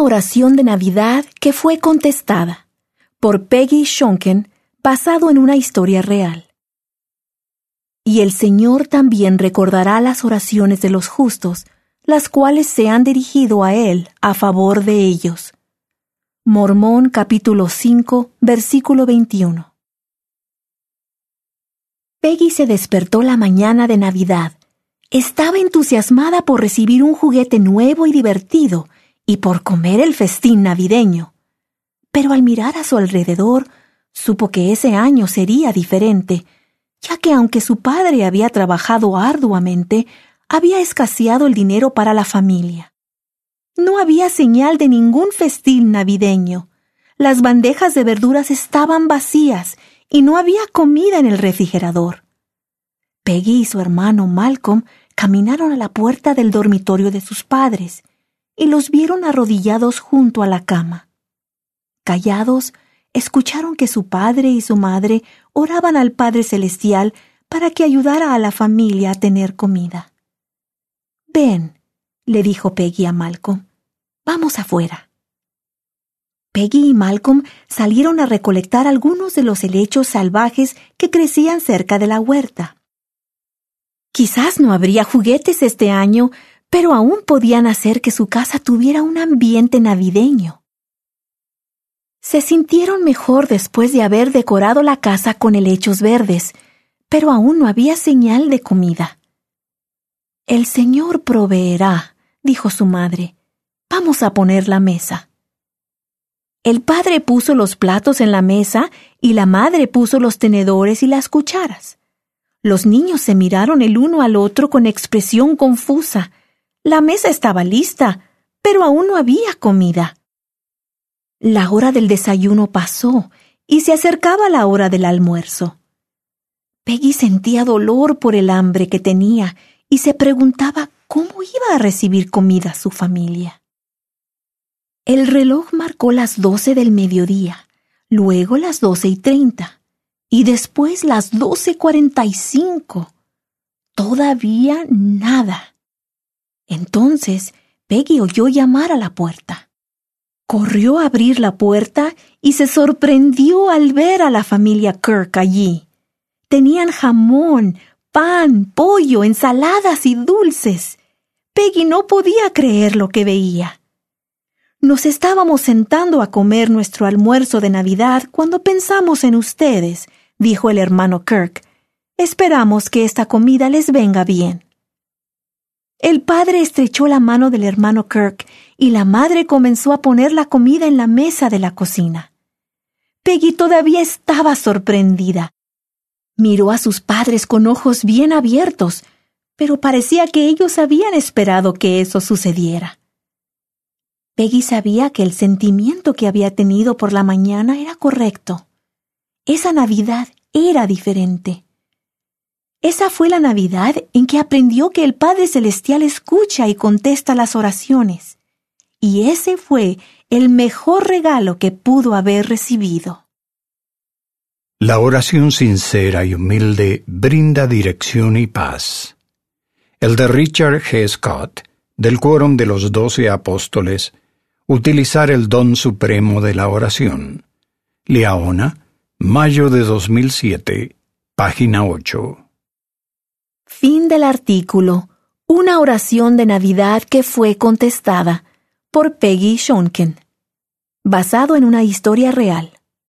Una oración de Navidad que fue contestada, por Peggy Shonken, basado en una historia real. Y el Señor también recordará las oraciones de los justos, las cuales se han dirigido a Él a favor de ellos. Mormón capítulo 5, versículo 21. Peggy se despertó la mañana de Navidad. Estaba entusiasmada por recibir un juguete nuevo y divertido y por comer el festín navideño. Pero al mirar a su alrededor, supo que ese año sería diferente, ya que aunque su padre había trabajado arduamente, había escaseado el dinero para la familia. No había señal de ningún festín navideño. Las bandejas de verduras estaban vacías y no había comida en el refrigerador. Peggy y su hermano Malcolm caminaron a la puerta del dormitorio de sus padres y los vieron arrodillados junto a la cama. Callados, escucharon que su padre y su madre oraban al Padre Celestial para que ayudara a la familia a tener comida. «Ven», le dijo Peggy a Malcolm, «vamos afuera». Peggy y Malcolm salieron a recolectar algunos de los helechos salvajes que crecían cerca de la huerta. Quizás no habría juguetes este año, pero aún podían hacer que su casa tuviera un ambiente navideño. Se sintieron mejor después de haber decorado la casa con helechos verdes, pero aún no había señal de comida. «El Señor proveerá», dijo su madre. «Vamos a poner la mesa». El padre puso los platos en la mesa y la madre puso los tenedores y las cucharas. Los niños se miraron el uno al otro con expresión confusa. La mesa estaba lista, pero aún no había comida. La hora del desayuno pasó y se acercaba la hora del almuerzo. Peggy sentía dolor por el hambre que tenía y se preguntaba cómo iba a recibir comida su familia. El reloj marcó las 12 del mediodía, luego las 12:30 y después las 12:45. Todavía nada. Entonces Peggy oyó llamar a la puerta. Corrió a abrir la puerta y se sorprendió al ver a la familia Kirk allí. Tenían jamón, pan, pollo, ensaladas y dulces. Peggy no podía creer lo que veía. «Nos estábamos sentando a comer nuestro almuerzo de Navidad cuando pensamos en ustedes», dijo el hermano Kirk. «Esperamos que esta comida les venga bien». El padre estrechó la mano del hermano Kirk y la madre comenzó a poner la comida en la mesa de la cocina. Peggy todavía estaba sorprendida. Miró a sus padres con ojos bien abiertos, pero parecía que ellos habían esperado que eso sucediera. Peggy sabía que el sentimiento que había tenido por la mañana era correcto. Esa Navidad era diferente. Esa fue la Navidad en que aprendió que el Padre Celestial escucha y contesta las oraciones. Y ese fue el mejor regalo que pudo haber recibido. La oración sincera y humilde brinda dirección y paz. El de Richard G. Scott, del Quórum de los 12 Apóstoles, utilizar el don supremo de la oración. Liaona, mayo de 2007, página 8. Fin del artículo. Una oración de Navidad que fue contestada, por Peggy Shonken. Basado en una historia real.